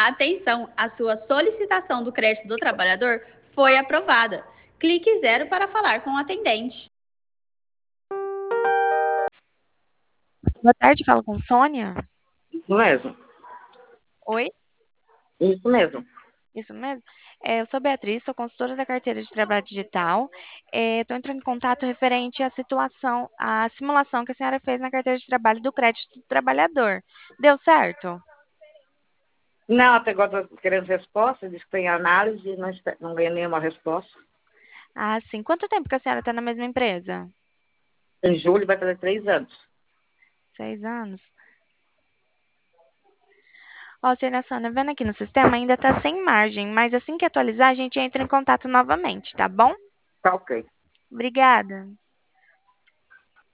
Atenção, a sua solicitação do crédito do trabalhador foi aprovada. Clique zero para falar com o atendente. Boa tarde, fala com Sônia. Isso mesmo. Oi, Isso mesmo. isso mesmo? Eu sou Beatriz, sou consultora da carteira de trabalho digital. Estou entrando em contato referente à situação, à simulação que a senhora fez na carteira de trabalho do crédito do trabalhador. Deu certo? Não, até agora estou querendo resposta, diz que tem análise e não ganhei nenhuma resposta. Ah, sim. Quanto tempo que a senhora está na mesma empresa? Em julho vai fazer 3 anos. 6 anos. Ó, senhora Sônia, vendo aqui no sistema, ainda está sem margem, mas assim que atualizar, a gente entra em contato novamente, tá bom? Tá ok. Obrigada.